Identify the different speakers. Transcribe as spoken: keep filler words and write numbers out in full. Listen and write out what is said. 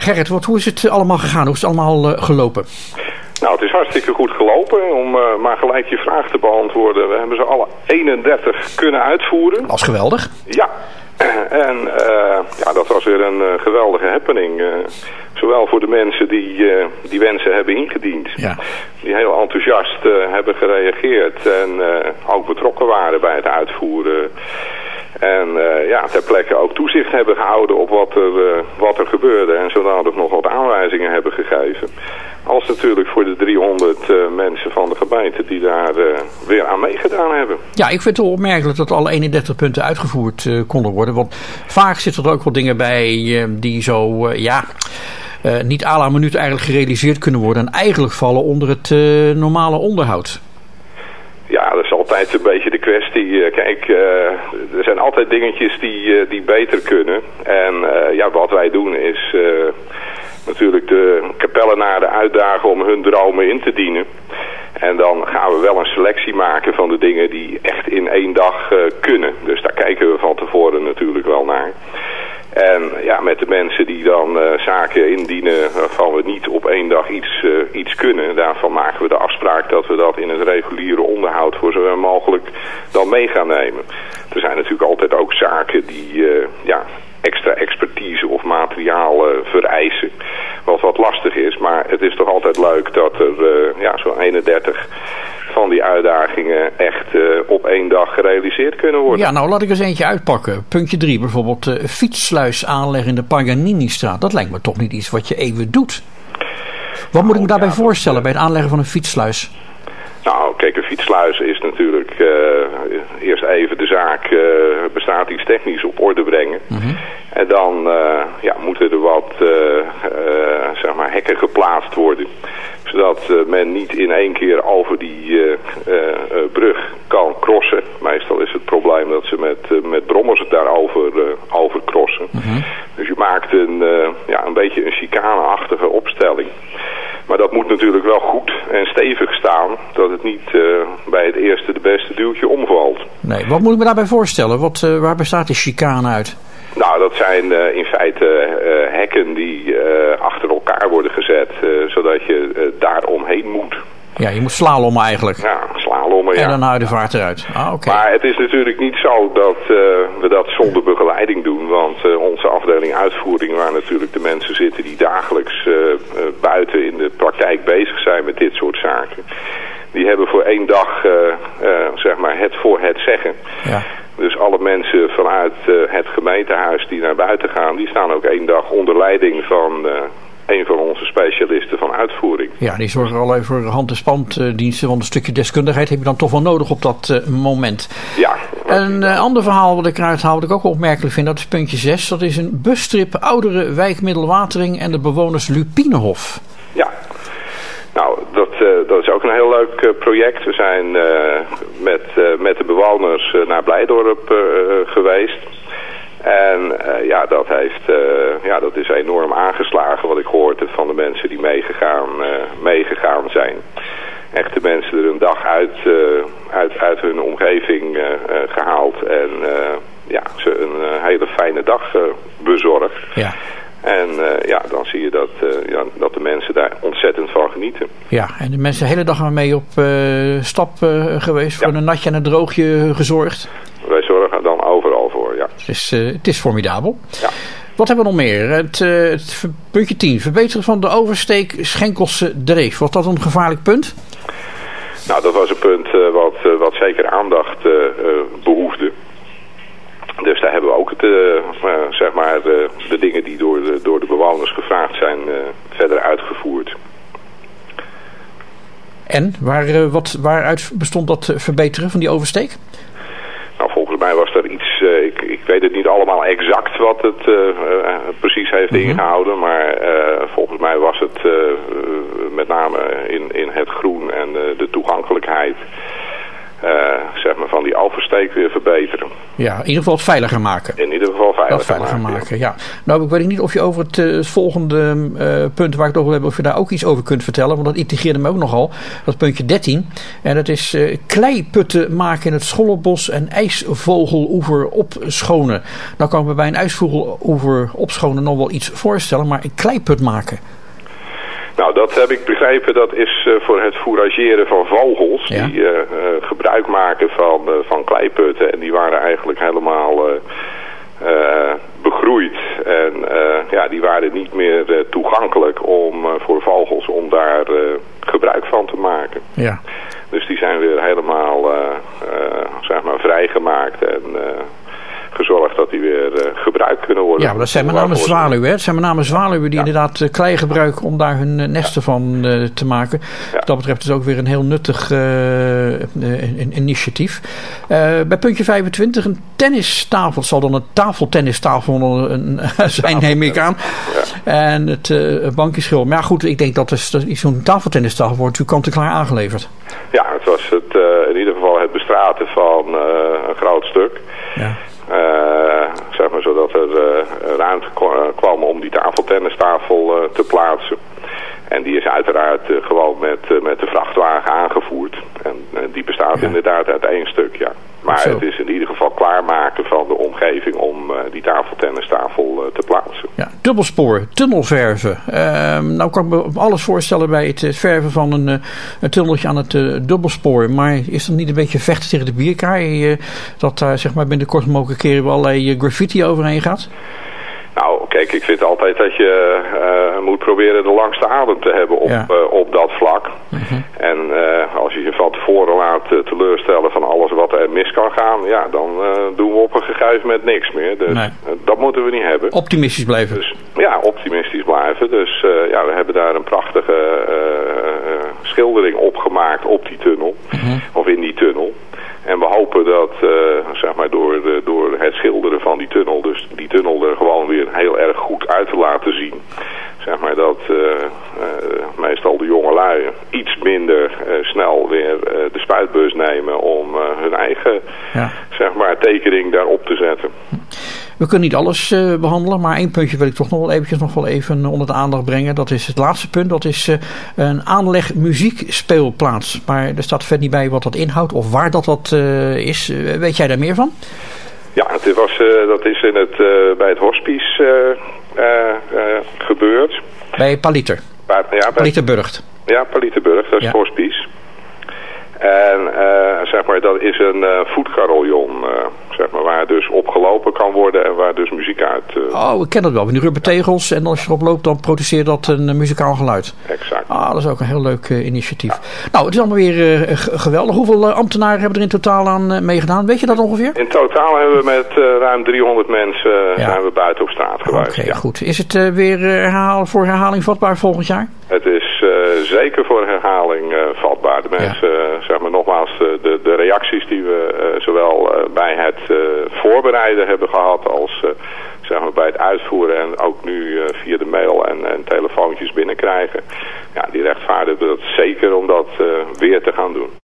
Speaker 1: Gerrit, wat, hoe is het allemaal gegaan? Hoe is het allemaal uh, gelopen?
Speaker 2: Nou, het is hartstikke goed gelopen. Om uh, maar gelijk je vraag te beantwoorden. We hebben ze alle eenendertig kunnen uitvoeren.
Speaker 1: Dat was geweldig.
Speaker 2: Ja. En uh, ja, dat was weer een uh, geweldige happening. Uh, zowel voor de mensen die uh, die wensen hebben ingediend.
Speaker 1: Ja.
Speaker 2: Die heel enthousiast uh, hebben gereageerd. En uh, ook betrokken waren bij het uitvoeren. En uh, ja, ter plekke ook toezicht hebben gehouden op wat er, uh, wat er gebeurde. En zodanig nog wat aanwijzingen hebben gegeven. Als natuurlijk voor de driehonderd uh, mensen van de gemeente die daar uh, weer aan meegedaan hebben.
Speaker 1: Ja, ik vind het wel opmerkelijk dat alle eenendertig punten uitgevoerd uh, konden worden. Want vaak zitten er ook wel dingen bij uh, die zo, uh, ja... Uh, niet à la minuut eigenlijk gerealiseerd kunnen worden. En eigenlijk vallen onder het uh, normale onderhoud.
Speaker 2: Ja, dat is altijd een beetje de kwestie. Kijk, uh, er zijn altijd dingetjes die, uh, die beter kunnen. En uh, ja, wat wij doen is uh, natuurlijk de kapellenaren uitdagen om hun dromen in te dienen. En dan gaan we wel een selectie maken van de dingen die echt in één dag uh, kunnen. Dus daar kijken we van tevoren natuurlijk wel naar. En ja, met de mensen die dan uh, zaken indienen waarvan we niet op één dag iets, uh, iets kunnen, daarvan maken we de afspraak dat we dat in het reguliere onderhoud voor zo mogelijk dan mee gaan nemen. Er zijn natuurlijk altijd ook zaken die uh, ja, extra expertise of materiaal uh, vereisen, wat wat lastig is. Maar het is toch altijd leuk dat er uh, ja, zo'n eenendertig van die uitdagingen echt uh, op één dag gerealiseerd kunnen worden.
Speaker 1: Ja, nou laat ik eens eentje uitpakken. Puntje drie, bijvoorbeeld uh, fietssluis aanleggen in de Paganini-straat. Dat lijkt me toch niet iets wat je even doet. Wat moet ik me daarbij ja, voorstellen dat, uh, bij het aanleggen van een fietssluis?
Speaker 2: Nou, kijk, een fietssluis is natuurlijk uh, eerst even de zaak uh, bestaat iets technisch op orde brengen. Mm-hmm. En dan uh, ja, moeten er wat uh, uh, zeg maar hekken geplaatst worden. Zodat uh, men niet in één keer over die uh, uh, uh, brug kan crossen. Meestal is het probleem dat ze met, uh, met brommers daarover uh, over crossen. Mm-hmm. Dus je maakt een, uh, ja, een beetje een chicaneachtige opstelling. Maar dat moet natuurlijk wel goed en stevig staan. Dat het niet uh, bij het eerste de beste duwtje omvalt.
Speaker 1: Nee, wat moet ik me daarbij voorstellen? Wat, uh, waar bestaat die chicane uit?
Speaker 2: Nou, dat zijn uh, in feite uh, hekken die uh, achter elkaar worden gezet. Uh, zodat je uh, daar omheen moet.
Speaker 1: Ja, je moet slalommen eigenlijk.
Speaker 2: Ja, slalommen, ja.
Speaker 1: En dan hou je de vaart eruit. Ah, oké.
Speaker 2: Maar het is natuurlijk niet zo dat uh, we dat zonder begeleiding doen. Want uh, onze afdeling uitvoering, waar natuurlijk de mensen zitten die dagelijks uh, uh, buiten in de praktijk bezig zijn met dit soort zaken. Die hebben voor één dag uh, uh, zeg maar het voor het zeggen.
Speaker 1: Ja.
Speaker 2: Dus alle mensen vanuit uh, het gemeentehuis die naar buiten gaan, die staan ook één dag onder leiding van uh, een van onze specialisten van uitvoering.
Speaker 1: Ja, die zorgen al even voor hand- en spanddiensten, want een stukje deskundigheid heb je dan toch wel nodig op dat uh, moment.
Speaker 2: Ja.
Speaker 1: Een uh, ander verhaal wat ik eruit haal, wat ik ook wel opmerkelijk vind, dat is puntje zes. Dat is een busstrip Oudere Wijk Middelwatering en de bewoners Lupinenhof.
Speaker 2: Ja. Nou, dat, uh, dat is ook een heel leuk uh, project. We zijn uh, met, uh, met de bewoners uh, naar Blijdorp uh, geweest. En uh, ja, dat heeft, uh, ja, dat is enorm aangeslagen wat ik gehoord heb van de mensen die meegegaan, uh, meegegaan zijn. Echt de mensen er een dag uit, uh, uit, uit hun omgeving uh, uh, gehaald en uh, ja, ze een uh, hele fijne dag uh, bezorgd.
Speaker 1: Ja.
Speaker 2: En uh, ja, dan zie je dat, uh, ja, dat de mensen daar ontzettend van genieten.
Speaker 1: Ja, en de mensen de hele dag mee op uh, stap uh, geweest, voor ja. een natje en een droogje gezorgd.
Speaker 2: Wij zorgen dan overal voor, ja.
Speaker 1: Het is, uh, het is formidabel.
Speaker 2: Ja.
Speaker 1: Wat hebben we nog meer? Het, uh, het puntje tien, verbeteren van de oversteek Schenkelse Dreef. Was dat een gevaarlijk punt?
Speaker 2: Nou, dat was een punt uh, wat, uh, wat zeker aandacht uh, uh, behoefde. Dus daar hebben we ook het, uh, uh, zeg maar de, de dingen die door de, door de bewoners gevraagd zijn uh, verder uitgevoerd.
Speaker 1: En waar, uh, wat, waaruit bestond dat uh, verbeteren van die oversteek?
Speaker 2: Nou, volgens mij was er iets, uh, ik, ik weet het niet allemaal exact wat het uh, uh, precies heeft mm-hmm. ingehouden, maar uh, volgens mij was het uh, uh, met name in, in het groen en uh, de toegankelijkheid. Uh, zeg maar van die oversteek weer verbeteren.
Speaker 1: Ja, in ieder geval het veiliger maken.
Speaker 2: In ieder geval veiliger,
Speaker 1: dat veiliger
Speaker 2: maken.
Speaker 1: maken. Ja. Nou, ik weet niet of je over het, uh, het volgende uh, punt waar ik het over heb, of je daar ook iets over kunt vertellen. Want dat integreerde me ook nogal. Dat puntje dertien. En dat is uh, kleiputten maken in het Schollenbos en ijsvogeloever opschonen. Nou kan ik me bij een ijsvogeloever opschonen nog wel iets voorstellen, maar een kleiput maken.
Speaker 2: Nou, dat heb ik begrepen. Dat is uh, voor het fourageren van vogels. Ja. Die uh, uh, gebruik maken van, uh, van kleiputten. En die waren eigenlijk helemaal uh, uh, begroeid. En uh, ja, die waren niet meer uh, toegankelijk om, uh, voor vogels om daar uh, gebruik van te maken.
Speaker 1: Ja.
Speaker 2: Dus die zijn weer helemaal uh, uh, zeg maar vrijgemaakt en uh, gezorgd dat die weer uh, gebruikt kunnen worden.
Speaker 1: Ja, maar dat zijn met name zwaluwen. Dat zijn met name zwaluwen die ja. inderdaad uh, klei gebruiken om daar hun uh, nesten ja. van uh, te maken. Ja. Wat dat betreft is het ook weer een heel nuttig uh, uh, initiatief. Uh, bij puntje vijfentwintig, een tennistafel. Het zal dan een tafeltennistafel een, een zijn, neem ik aan. Ja. En het uh, bankjeschil. Maar ja, goed, ik denk dat, is, dat is zo'n tafeltennistafel wordt natuurlijk kant-en-klaar aangeleverd.
Speaker 2: Ja, het was het, uh, in ieder geval het bestraten van uh, een groot stuk. Ja. Uh, zeg maar zodat er uh, ruimte kwam om die tafeltennistafel uh, te plaatsen. En die is uiteraard uh, gewoon met, uh, met de vrachtwagen aangevoerd. En uh, die bestaat ja. inderdaad uit één stuk, ja. Maar Zo. Het is in ieder geval klaarmaken van de omgeving om uh, die tafeltennistafel uh, te plaatsen. Ja,
Speaker 1: dubbelspoor, tunnelverven. Uh, nou kan ik me alles voorstellen bij het verven van een, uh, een tunneltje aan het uh, dubbelspoor. Maar is dat niet een beetje vechten tegen de bierkaai? Uh, dat daar uh, zeg maar binnenkort mogelijk keren allerlei uh, graffiti overheen gaat?
Speaker 2: Nou, kijk, ik vind altijd dat je uh, moet proberen de langste adem te hebben op, ja. uh, op dat vlak. Uh-huh. En uh, als je je van tevoren laat uh, teleurstellen van alles wat er mis kan gaan, ja, dan uh, doen we op een gegeven moment niks meer. Dus nee. uh, dat moeten we niet hebben.
Speaker 1: Optimistisch blijven.
Speaker 2: Dus, ja, optimistisch blijven. Dus uh, ja, we hebben daar een prachtige uh, uh, schildering opgemaakt op die tunnel, uh-huh. of in die tunnel. En we hopen dat, uh, zeg maar, door, de, door het schilderen van die tunnel, dus die tunnel er gewoon weer heel erg goed uit te laten zien. Zeg maar dat uh, uh, meestal de jongelui iets minder uh, snel weer uh, de spuitbus nemen om uh, hun eigen, ja. zeg maar, tekening daarop te zetten.
Speaker 1: We kunnen niet alles uh, behandelen, maar één puntje wil ik toch nog wel eventjes nog wel even onder de aandacht brengen. Dat is het laatste punt. Dat is uh, een aanleg muziekspeelplaats. Maar er staat verder niet bij wat dat inhoudt of waar dat, dat uh, is. Uh, weet jij daar meer van?
Speaker 2: Ja, het was, uh, dat is in het, uh, bij het hospice uh, uh, uh, gebeurd.
Speaker 1: Bij Paliter?
Speaker 2: Bij, ja, bij,
Speaker 1: Paliterburgt.
Speaker 2: Ja, Paliterburgt, dat is ja. het hospice. En uh, zeg maar, dat is een uh, voetcarillon, uh, zeg maar, waar dus op gelopen kan worden en waar dus muziek uit... Uh...
Speaker 1: Oh, ik ken dat wel. Met die rubbertegels en als je erop loopt, dan produceert dat een uh, muzikaal geluid.
Speaker 2: Exact.
Speaker 1: Ah, dat is ook een heel leuk uh, initiatief. Ja. Nou, het is allemaal weer uh, g- geweldig. Hoeveel uh, ambtenaren hebben er in totaal aan uh, meegedaan? Weet je dat ongeveer?
Speaker 2: In totaal hebben we met uh, ruim driehonderd mensen uh, ja. zijn we buiten op straat geweest.
Speaker 1: Oké, okay,
Speaker 2: ja.
Speaker 1: goed. Is het uh, weer uh, herhaal, voor herhaling vatbaar volgend jaar?
Speaker 2: Het is uh, zeker voor herhaling uh, vatbaar. De mensen, ja. uh, zeg maar nogmaals, uh, de, de reacties die we uh, zowel uh, bij het uh, voorbereiden hebben gehad als uh, zeg maar bij het uitvoeren en ook nu uh, via de mail en, en telefoontjes binnenkrijgen. Ja, die rechtvaardigen dat zeker om dat uh, weer te gaan doen.